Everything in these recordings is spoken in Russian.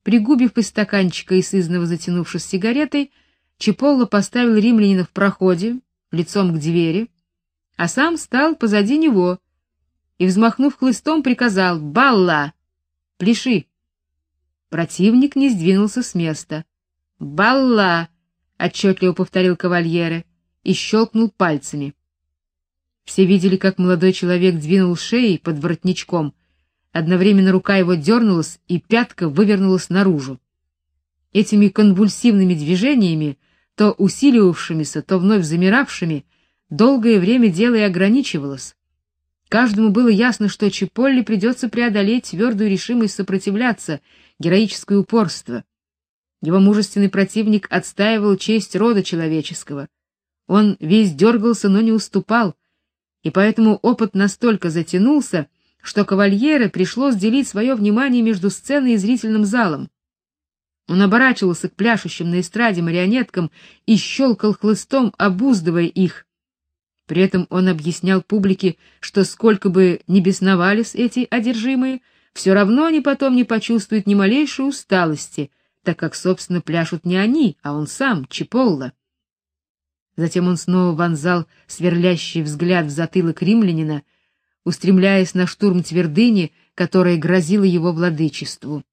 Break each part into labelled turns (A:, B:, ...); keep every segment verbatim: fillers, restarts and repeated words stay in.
A: Пригубив из стаканчика и сызново затянувшись сигаретой, Чиполло поставил римлянина в проходе, лицом к двери, а сам стал позади него и, взмахнув хлыстом, приказал: «Балла! Пляши!» Противник не сдвинулся с места. «Балла!» — отчетливо повторил кавальере и щелкнул пальцами. Все видели, как молодой человек двинул шеей под воротничком. Одновременно рука его дернулась, и пятка вывернулась наружу. Этими конвульсивными движениями, то усиливавшимися, то вновь замиравшими, долгое время дело и ограничивалось. Каждому было ясно, что Чиполле придется преодолеть твердую решимость сопротивляться, героическое упорство. Его мужественный противник отстаивал честь рода человеческого. Он весь дергался, но не уступал, и поэтому опыт настолько затянулся, что кавальере пришлось делить свое внимание между сценой и зрительным залом. Он оборачивался к пляшущим на эстраде марионеткам и щелкал хлыстом, обуздывая их. При этом он объяснял публике, что сколько бы ни бесновались эти одержимые, все равно они потом не почувствуют ни малейшей усталости, так как, собственно, пляшут не они, а он сам, Чиполло. Затем он снова вонзал сверлящий взгляд в затылок римлянина, устремляясь на штурм твердыни, которая грозила его владычеству.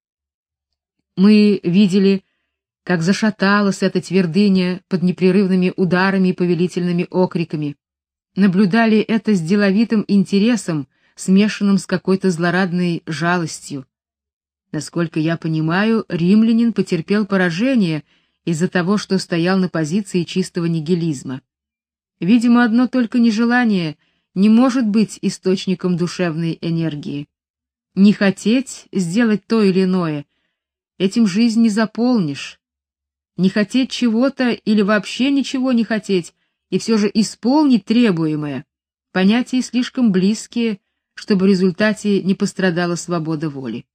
A: Мы видели, как зашаталась эта твердыня под непрерывными ударами и повелительными окриками. Наблюдали это с деловитым интересом, смешанным с какой-то злорадной жалостью. Насколько я понимаю, римлянин потерпел поражение из-за того, что стоял на позиции чистого нигилизма. Видимо, одно только нежелание не может быть источником душевной энергии. Не хотеть сделать то или иное — этим жизнь не заполнишь. Не хотеть чего-то или вообще ничего не хотеть, и все же исполнить требуемое — понятия слишком близкие, чтобы в результате не пострадала свобода воли.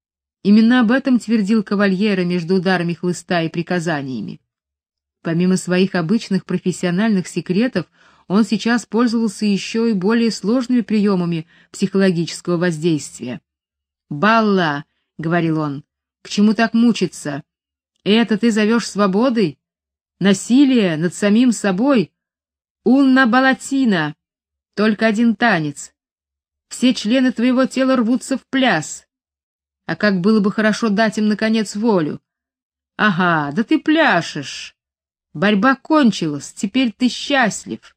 A: Именно об этом твердил кавальеро между ударами хлыста и приказаниями. Помимо своих обычных профессиональных секретов, он сейчас пользовался еще и более сложными приемами психологического воздействия. «Балла», — говорил он, — «к чему так мучиться? Это ты зовешь свободой? Насилие над самим собой? Унна балатина, только один танец. Все члены твоего тела рвутся в пляс. А как было бы хорошо дать им, наконец, волю. Ага, да ты пляшешь. Борьба кончилась, теперь ты счастлив».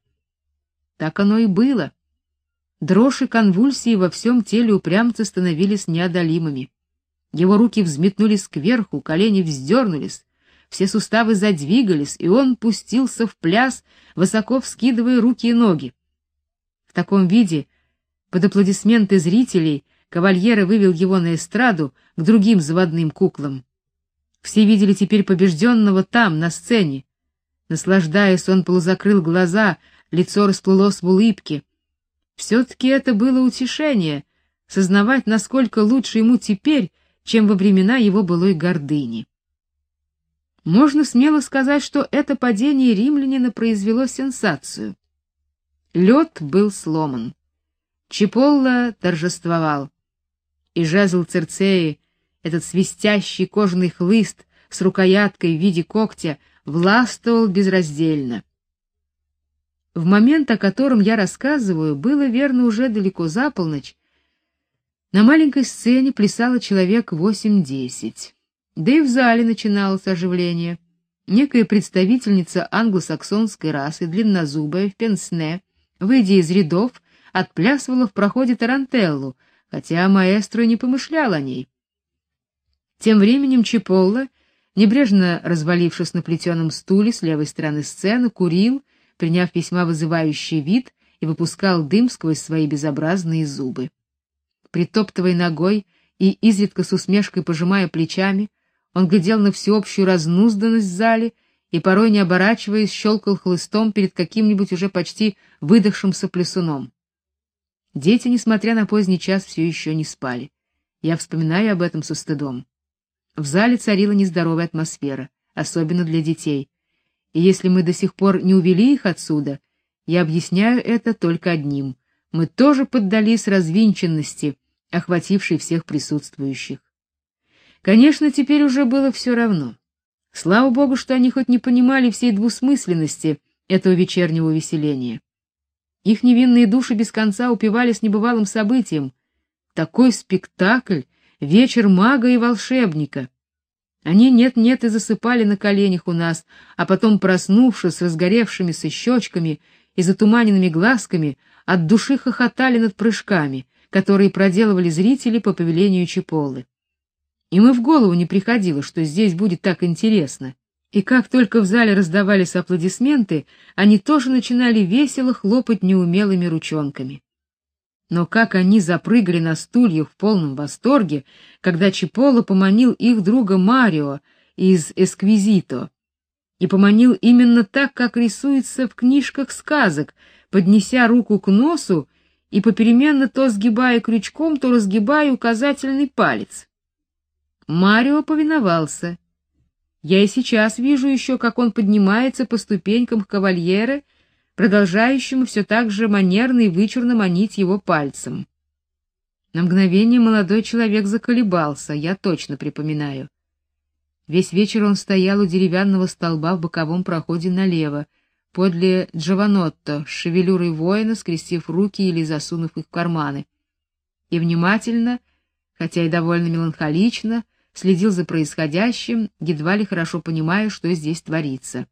A: Так оно и было. Дрожь и конвульсии во всем теле упрямца становились неодолимыми. Его руки взметнулись кверху, колени вздернулись, все суставы задвигались, и он пустился в пляс, высоко вскидывая руки и ноги. В таком виде, под аплодисменты зрителей, кавальеро вывел его на эстраду к другим заводным куклам. Все видели теперь побежденного там, на сцене. Наслаждаясь, он полузакрыл глаза, лицо расплылось в улыбке. Все-таки это было утешение — сознавать, насколько лучше ему теперь, чем во времена его былой гордыни. Можно смело сказать, что это падение римлянина произвело сенсацию. Лед был сломан. Чиполло торжествовал. И жезл Цирцеи, этот свистящий кожаный хлыст с рукояткой в виде когтя, властвовал безраздельно. В момент, о котором я рассказываю, было верно уже далеко за полночь. На маленькой сцене плясало человек восемь-десять. Да и в зале начиналось оживление. Некая представительница англосаксонской расы, длиннозубая, в пенсне, выйдя из рядов, отплясывала в проходе тарантеллу, хотя маэстро не помышлял о ней. Тем временем Чиполло, небрежно развалившись на плетеном стуле с левой стороны сцены, курил, приняв весьма вызывающий вид, и выпускал дым сквозь свои безобразные зубы. Притоптывая ногой и изредка с усмешкой пожимая плечами, он глядел на всеобщую разнузданность в зале и, порой не оборачиваясь, щелкал хлыстом перед каким-нибудь уже почти выдохшимся плясуном. Дети, несмотря на поздний час, все еще не спали. Я вспоминаю об этом со стыдом. В зале царила нездоровая атмосфера, особенно для детей. И если мы до сих пор не увели их отсюда, я объясняю это только одним: мы тоже поддались развинченности, охватившей всех присутствующих. Конечно, теперь уже было все равно. Слава богу, что они хоть не понимали всей двусмысленности этого вечернего увеселения. Их невинные души без конца упивались небывалым событием. Такой спектакль, вечер мага и волшебника. Они нет-нет и засыпали на коленях у нас, а потом, проснувшись с разгоревшимися щечками и затуманенными глазками, от души хохотали над прыжками, которые проделывали зрители по повелению Чиполлы. Им и в голову не приходило, что здесь будет так интересно. И как только в зале раздавались аплодисменты, они тоже начинали весело хлопать неумелыми ручонками. Но как они запрыгали на стульях в полном восторге, когда Чиполло поманил их друга Марио из «Эсквизито», и поманил именно так, как рисуется в книжках сказок, поднеся руку к носу и попеременно то сгибая крючком, то разгибая указательный палец. Марио повиновался. Я и сейчас вижу еще, как он поднимается по ступенькам к кавальере, продолжающему все так же манерно и вычурно манить его пальцем. На мгновение молодой человек заколебался, я точно припоминаю. Весь вечер он стоял у деревянного столба в боковом проходе налево, подле Джованотто, с шевелюрой воина, скрестив руки или засунув их в карманы, и внимательно, хотя и довольно меланхолично, следил за происходящим, едва ли хорошо понимая, что здесь творится.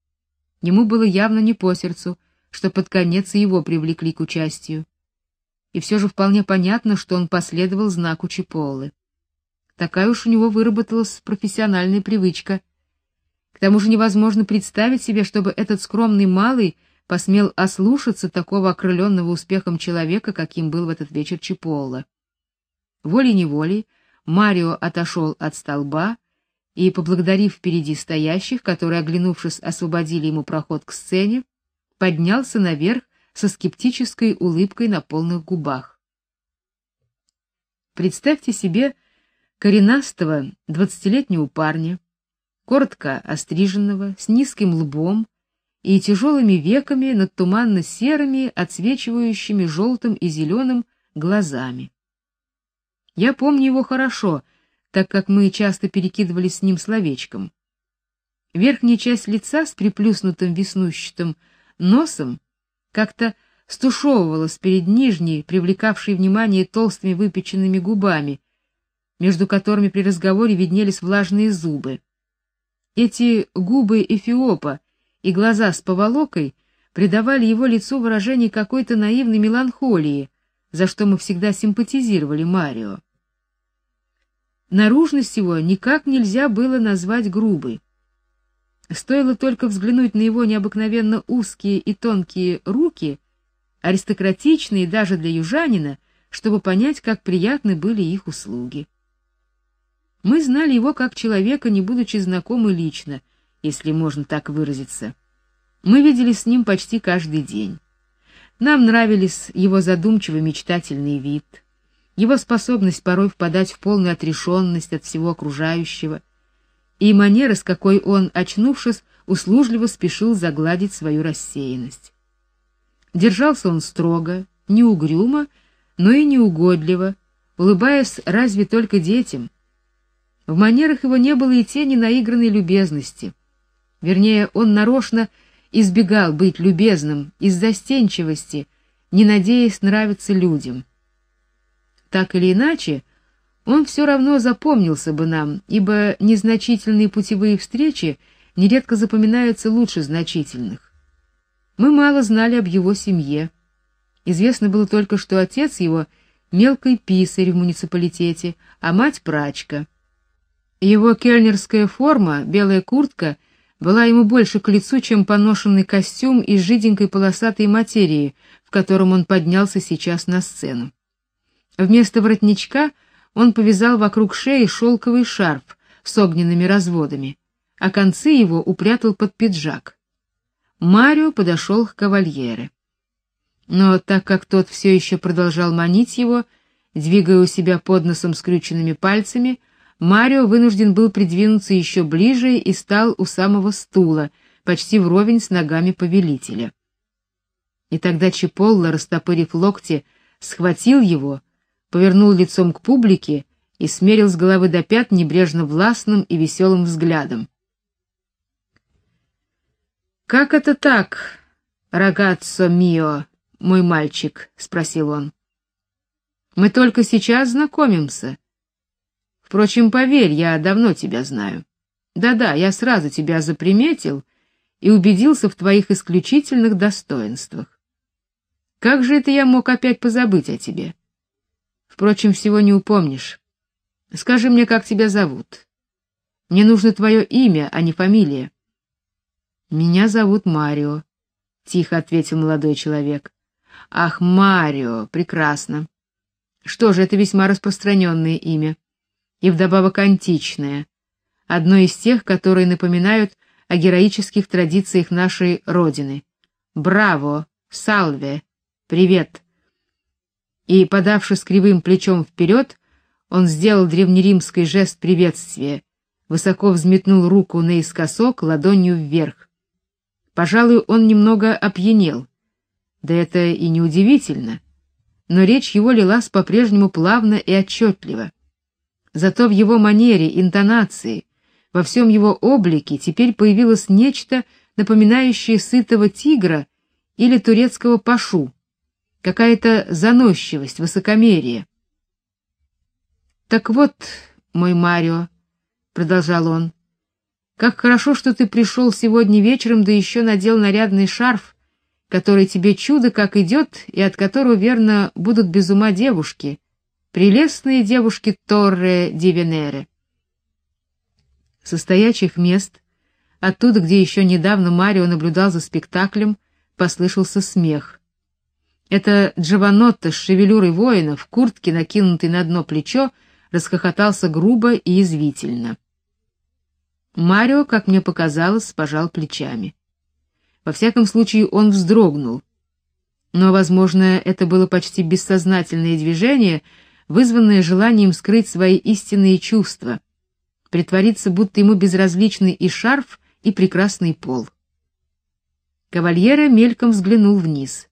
A: Ему было явно не по сердцу, что под конец и его привлекли к участию. И все же вполне понятно, что он последовал знаку Чиполлы. Такая уж у него выработалась профессиональная привычка. К тому же невозможно представить себе, чтобы этот скромный малый посмел ослушаться такого окрыленного успехом человека, каким был в этот вечер Чиполло. Волей-неволей Марио отошел от столба и, поблагодарив впереди стоящих, которые, оглянувшись, освободили ему проход к сцене, поднялся наверх со скептической улыбкой на полных губах. Представьте себе коренастого двадцатилетнего парня, коротко остриженного, с низким лбом и тяжелыми веками над туманно-серыми, отсвечивающими желтым и зеленым глазами. Я помню его хорошо, так как мы часто перекидывались с ним словечком. Верхняя часть лица с приплюснутым веснущатым носом как-то стушевывалась перед нижней, привлекавшей внимание толстыми выпеченными губами, между которыми при разговоре виднелись влажные зубы. Эти губы эфиопа и глаза с поволокой придавали его лицу выражение какой-то наивной меланхолии, за что мы всегда симпатизировали Марио. Наружность его никак нельзя было назвать грубой. Стоило только взглянуть на его необыкновенно узкие и тонкие руки, аристократичные даже для южанина, чтобы понять, как приятны были их услуги. Мы знали его как человека, не будучи знакомы лично, если можно так выразиться. Мы виделись с ним почти каждый день. Нам нравились его задумчивый мечтательный вид, его способность порой впадать в полную отрешенность от всего окружающего, и манера, с какой он, очнувшись, услужливо спешил загладить свою рассеянность. Держался он строго, не угрюмо, но и не угодливо, улыбаясь разве только детям. В манерах его не было и тени наигранной любезности. Вернее, он нарочно избегал быть любезным из застенчивости, не надеясь нравиться людям. Так или иначе, он все равно запомнился бы нам, ибо незначительные путевые встречи нередко запоминаются лучше значительных. Мы мало знали об его семье. Известно было только, что отец его мелкий писарь в муниципалитете, а мать прачка. Его кельнерская форма, белая куртка, была ему больше к лицу, чем поношенный костюм из жиденькой полосатой материи, в котором он поднялся сейчас на сцену. Вместо воротничка он повязал вокруг шеи шелковый шарф с огненными разводами, а концы его упрятал под пиджак. Марио подошел к кавальере. Но так как тот все еще продолжал манить его, двигая у себя под носом скрюченными пальцами, Марио вынужден был придвинуться еще ближе и стал у самого стула, почти вровень с ногами повелителя. И тогда Чиполло, растопырив локти, схватил его, повернул лицом к публике и смерил с головы до пят небрежно властным и веселым взглядом. «Как это так, рагаццо мио, мой мальчик?» — спросил он. «Мы только сейчас знакомимся. Впрочем, поверь, я давно тебя знаю. Да-да, я сразу тебя заприметил и убедился в твоих исключительных достоинствах. Как же это я мог опять позабыть о тебе? Впрочем, всего не упомнишь. Скажи мне, как тебя зовут? Мне нужно твое имя, а не фамилия». «Меня зовут Марио», — тихо ответил молодой человек. «Ах, Марио, прекрасно. Что же, это весьма распространенное имя, и вдобавок античное, одно из тех, которые напоминают о героических традициях нашей родины. Браво, сальве, привет». И, подавшись кривым плечом вперед, он сделал древнеримский жест приветствия, высоко взметнул руку наискосок ладонью вверх. Пожалуй, он немного опьянел. Да это и не удивительно. Но речь его лилась по-прежнему плавно и отчетливо. Зато в его манере, интонации, во всем его облике теперь появилось нечто, напоминающее сытого тигра или турецкого пашу, какая-то заносчивость, высокомерие. «Так вот, мой Марио», — продолжал он, — «как хорошо, что ты пришел сегодня вечером, да еще надел нарядный шарф, который тебе чудо как идет, и от которого, верно, будут без ума девушки, прелестные девушки Торре ди Венере». Со стоячих мест, оттуда, где еще недавно Марио наблюдал за спектаклем, послышался смех. Это Джованотто с шевелюрой воина в куртке, накинутой на одно плечо, расхохотался грубо и язвительно. Марио, как мне показалось, пожал плечами. Во всяком случае, он вздрогнул. Но, возможно, это было почти бессознательное движение, вызванное желанием скрыть свои истинные чувства, притвориться, будто ему безразличны и шарф, и прекрасный пол. Кавальеро мельком взглянул вниз.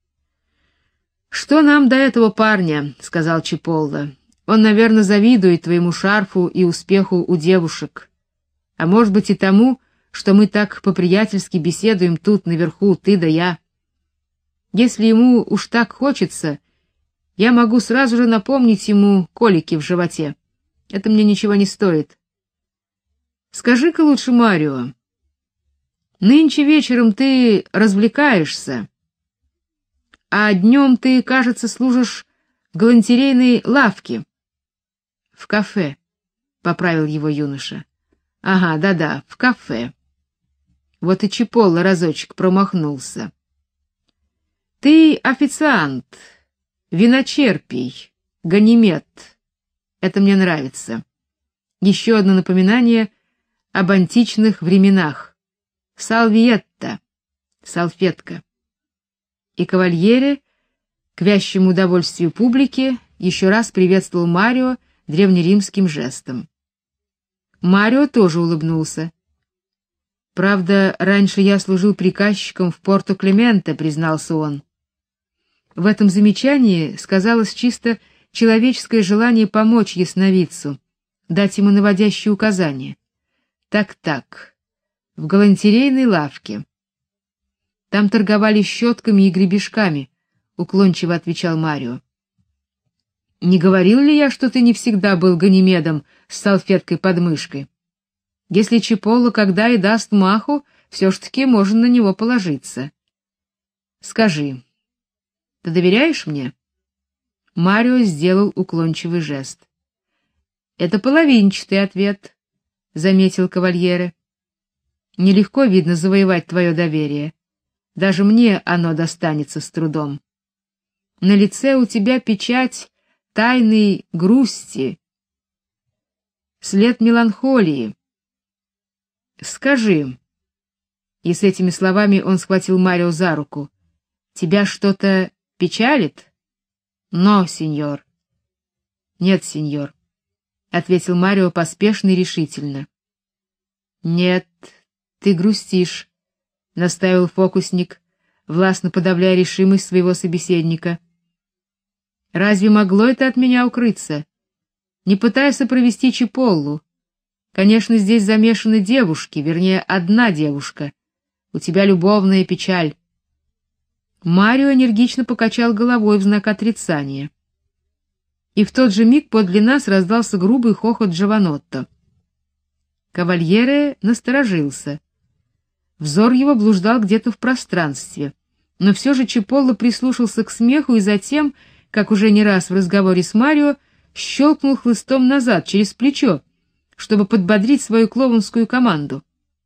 A: «Что нам до этого парня?» — сказал Чиполло. «Он, наверное, завидует твоему шарфу и успеху у девушек. А может быть и тому, что мы так по-приятельски беседуем тут наверху, ты да я. Если ему уж так хочется, я могу сразу же напомнить ему колики в животе. Это мне ничего не стоит. Скажи-ка лучше, Марио, нынче вечером ты развлекаешься, а днем ты, кажется, служишь в галантерейной лавке». «В кафе», — поправил его юноша. «Ага, да-да, в кафе». Вот и Чиполло разочек промахнулся. «Ты официант, виночерпий, ганимед. Это мне нравится. Еще одно напоминание об античных временах. Салвиетта, салфетка». И кавальере, к вящему удовольствию публики, еще раз приветствовал Марио древнеримским жестом. Марио тоже улыбнулся. «Правда, раньше я служил приказчиком в Порто-Клементе», — признался он. В этом замечании сказалось чисто человеческое желание помочь ясновидцу, дать ему наводящие указания. Так-так, в галантерейной лавке. Там торговали щетками и гребешками, — уклончиво отвечал Марио. «Не говорил ли я, что ты не всегда был ганимедом с салфеткой под мышкой? Если Чиполло когда и даст маху, все ж таки можно на него положиться. Скажи, ты доверяешь мне?» Марио сделал уклончивый жест. «Это половинчатый ответ», — заметил кавальере. «Нелегко, видно, завоевать твое доверие. Даже мне оно достанется с трудом. На лице у тебя печать тайной грусти, след меланхолии. Скажи». И с этими словами он схватил Марио за руку. «Тебя что-то печалит?» «Но, сеньор». «Нет, сеньор», — ответил Марио поспешно и решительно. «Нет, ты грустишь», — настаивал фокусник, властно подавляя решимость своего собеседника. «Разве могло это от меня укрыться? Не пытайся провести Чиполлу. Конечно, здесь замешаны девушки, вернее, одна девушка. У тебя любовная печаль. Марио энергично покачал головой в знак отрицания. И в тот же миг подле нас раздался грубый хохот Джованотто. Кавальере насторожился. Взор его блуждал где-то в пространстве, но все же Чиполло прислушался к смеху и затем, как уже не раз в разговоре с Марио, щелкнул хлыстом назад через плечо, чтобы подбодрить свою клоунскую команду.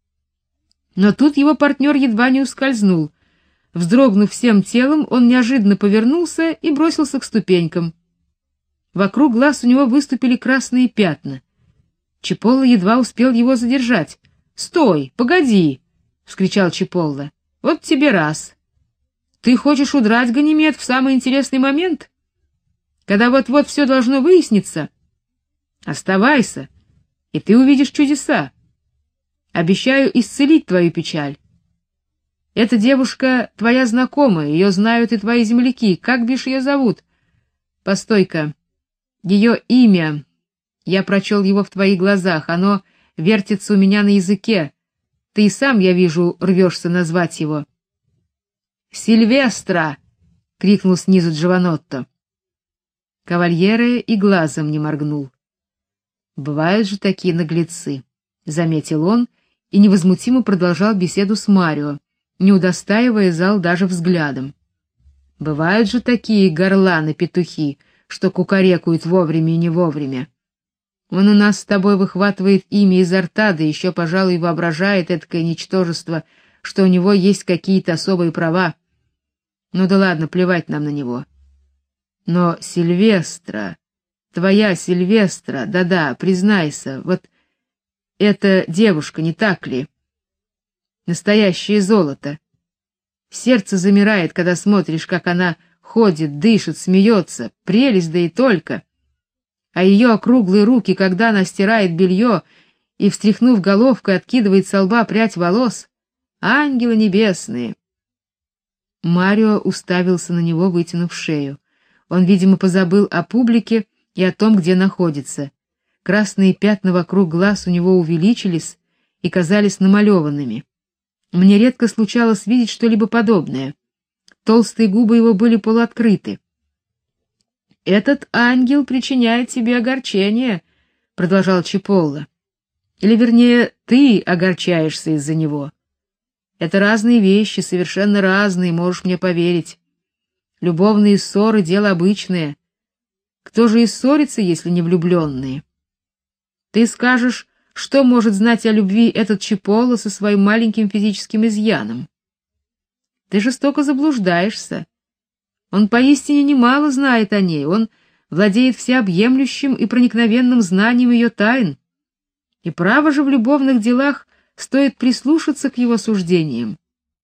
A: Но тут его партнер едва не ускользнул. Вздрогнув всем телом, он неожиданно повернулся и бросился к ступенькам. Вокруг глаз у него выступили красные пятна. Чиполло едва успел его задержать. "Стой, погоди", вскричал Чиполло. "Вот тебе раз. Ты хочешь удрать, Ганимед, в самый интересный момент, когда вот-вот все должно выясниться? Оставайся, и ты увидишь чудеса. Обещаю исцелить твою печаль. Эта девушка твоя знакомая, ее знают и твои земляки. Как бишь ее зовут? Постой-ка. Ее имя. Я прочел его в твоих глазах. Оно вертится у меня на языке. Ты и сам, я вижу, рвешься назвать его. Сильвестра! Крикнул снизу Джованотто. Кавальере и глазом не моргнул. Бывают же такие наглецы, заметил он и невозмутимо продолжал беседу с Марио, не удостаивая зал даже взглядом. Бывают же такие горланы-петухи, что кукарекают вовремя и не вовремя. Он у нас с тобой выхватывает имя изо рта, да еще, пожалуй, воображает эткое ничтожество, что у него есть какие-то особые права. Ну да ладно, плевать нам на него. Но Сильвестра, твоя Сильвестра, да-да, признайся, вот эта девушка, не так ли? Настоящее золото. Сердце замирает, когда смотришь, как она ходит, дышит, смеется, прелесть да и только. А ее округлые руки, когда она стирает белье и, встряхнув головкой, откидывает со лба прядь волос, ангелы небесные. Марио уставился на него, вытянув шею. Он, видимо, позабыл о публике и о том, где находится. Красные пятна вокруг глаз у него увеличились и казались намалеванными. Мне редко случалось видеть что-либо подобное. Толстые губы его были полуоткрыты. Этот ангел причиняет тебе огорчение, продолжал Чиполло. Или вернее, ты огорчаешься из-за него. Это разные вещи, совершенно разные, можешь мне поверить. Любовные ссоры дело обычное. Кто же и ссорится, если не влюбленные? Ты скажешь, что может знать о любви этот Чиполло со своим маленьким физическим изъяном? Ты жестоко заблуждаешься. Он поистине немало знает о ней, он владеет всеобъемлющим и проникновенным знанием ее тайн. И право же в любовных делах стоит прислушаться к его суждениям.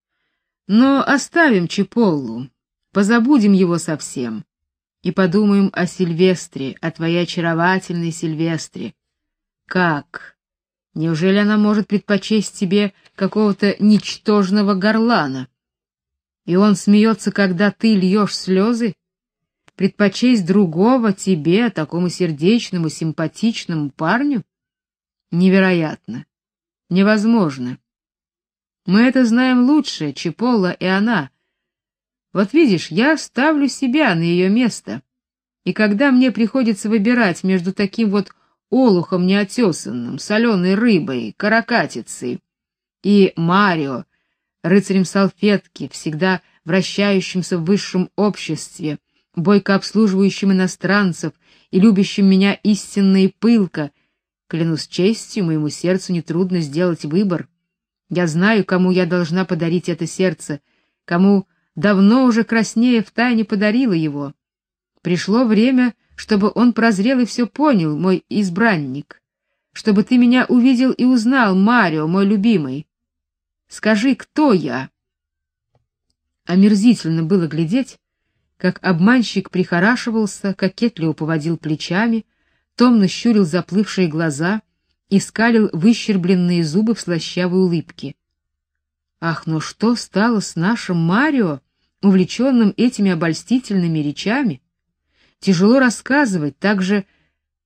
A: Но оставим Чиполлу, позабудем его совсем и подумаем о Сильвестре, о твоей очаровательной Сильвестре. Как? Неужели она может предпочесть тебе какого-то ничтожного горлана? И он смеется, когда ты льешь слезы? Предпочесть другого тебе, такому сердечному, симпатичному парню? Невероятно. Невозможно. Мы это знаем лучше, Чиполло и она. Вот видишь, я ставлю себя на ее место. И когда мне приходится выбирать между таким вот олухом неотесанным, соленой рыбой, каракатицей и Марио, рыцарем салфетки, всегда вращающимся в высшем обществе, бойко обслуживающим иностранцев и любящим меня истинно и пылко, клянусь честью, моему сердцу нетрудно сделать выбор. Я знаю, кому я должна подарить это сердце, кому давно уже краснея втайне подарила его. Пришло время, чтобы он прозрел и все понял, мой избранник, чтобы ты меня увидел и узнал, Марио, мой любимый. Скажи, кто я? Омерзительно было глядеть, как обманщик прихорашивался, кокетливо поводил плечами, томно щурил заплывшие глаза и скалил выщербленные зубы в слащавой улыбке. Ах, ну что стало с нашим Марио, увлеченным этими обольстительными речами? Тяжело рассказывать, так же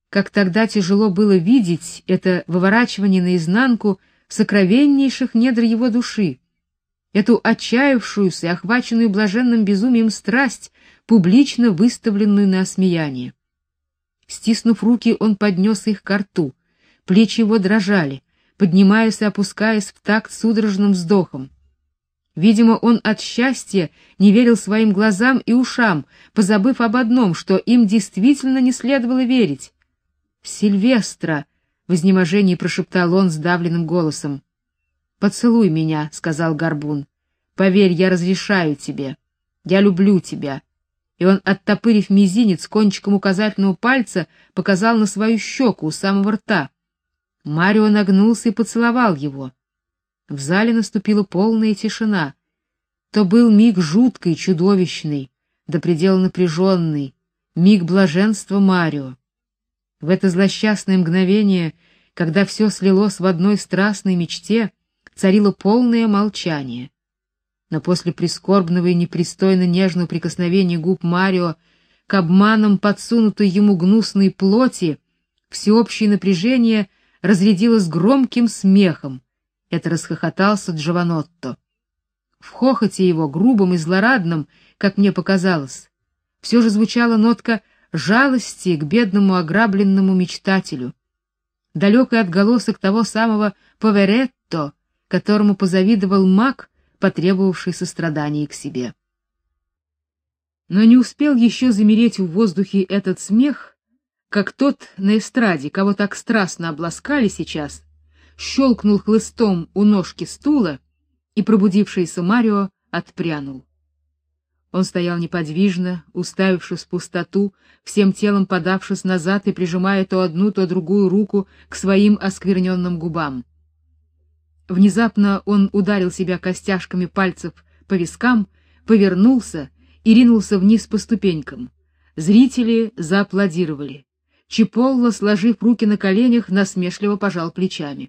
A: Как тогда тяжело было видеть это выворачивание наизнанку сокровеннейших недр его души, эту отчаявшуюся и охваченную блаженным безумием страсть, публично выставленную на осмеяние. Стиснув руки, он поднес их ко рту, плечи его дрожали, поднимаясь и опускаясь в такт судорожным вздохом. Видимо, он от счастья не верил своим глазам и ушам, позабыв об одном, что им действительно не следовало верить. «Сильвестра!» — в изнеможении прошептал он сдавленным голосом. «Поцелуй меня», — сказал Горбун. «Поверь, я разрешаю тебе. Я люблю тебя». И он, оттопырив мизинец кончиком указательного пальца, показал на свою щеку у самого рта. Марио нагнулся и поцеловал его. В зале наступила полная тишина. То был миг жуткий, чудовищный, до предела напряженный, миг блаженства Марио. В это злосчастное мгновение, когда все слилось в одной страстной мечте, царило полное молчание. Но после прискорбного и непристойно нежного прикосновения губ Марио к обманом подсунутой ему гнусной плоти, всеобщее напряжение разрядилось громким смехом. Это расхохотался Джованотто. В хохоте его, грубом и злорадном, как мне показалось, все же звучала нотка жалости к бедному ограбленному мечтателю, далекий отголосок того самого поверетто, которому позавидовал маг, потребовавший сострадания к себе. Но не успел еще замереть в воздухе этот смех, как тот на эстраде, кого так страстно обласкали сейчас, щелкнул хлыстом у ножки стула, и пробудившийся Марио отпрянул. Он стоял неподвижно, уставившись в пустоту, всем телом подавшись назад и прижимая то одну, то другую руку к своим оскверненным губам. Внезапно он ударил себя костяшками пальцев по вискам, повернулся и ринулся вниз по ступенькам. Зрители зааплодировали. Чиполло, сложив руки на коленях, насмешливо пожал плечами.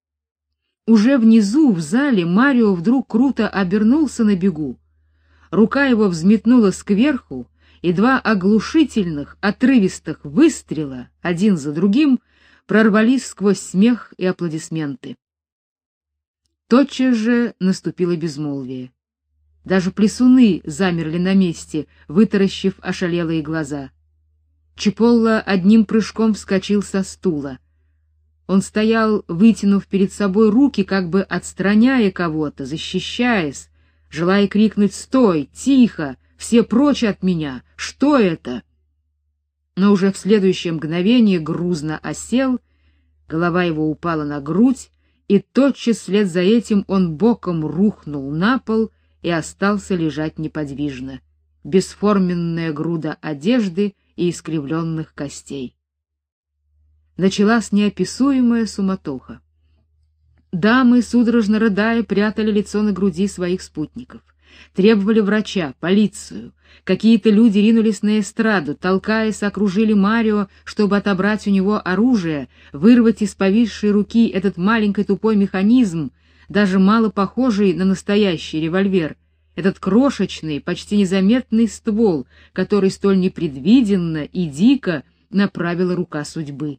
A: Уже внизу, в зале, Марио вдруг круто обернулся на бегу. Рука его взметнулась кверху, и два оглушительных, отрывистых выстрела, один за другим, прорвались сквозь смех и аплодисменты. Тотчас же наступило безмолвие. Даже плясуны замерли на месте, вытаращив ошалелые глаза. Чиполло одним прыжком вскочил со стула. Он стоял, вытянув перед собой руки, как бы отстраняя кого-то, защищаясь, желая крикнуть: «Стой! Тихо! Все прочь от меня! Что это?» Но уже в следующее мгновение грузно осел, голова его упала на грудь, и тотчас вслед за этим он боком рухнул на пол и остался лежать неподвижно, бесформенная груда одежды и искривленных костей. Началась неописуемая суматоха. Дамы, судорожно рыдая, прятали лицо на груди своих спутников. Требовали врача, полицию. Какие-то люди ринулись на эстраду, толкаясь, окружили Марио, чтобы отобрать у него оружие, вырвать из повисшей руки этот маленький тупой механизм, даже мало похожий на настоящий револьвер, этот крошечный, почти незаметный ствол, который столь непредвиденно и дико направила рука судьбы.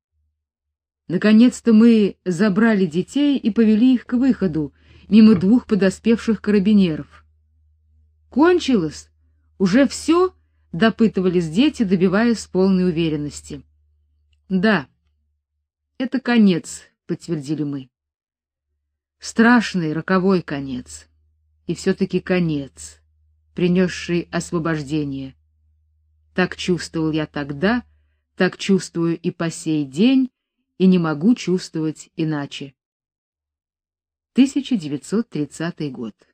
A: Наконец-то мы забрали детей и повели их к выходу, мимо двух подоспевших карабинеров. «Кончилось? Уже все?» — допытывались дети, добиваясь с полной уверенности. «Да, это конец», — подтвердили мы. Страшный, роковой конец. И все-таки конец, принесший освобождение. Так чувствовал я тогда, так чувствую и по сей день, и не могу чувствовать иначе. тысяча девятьсот тридцатый год.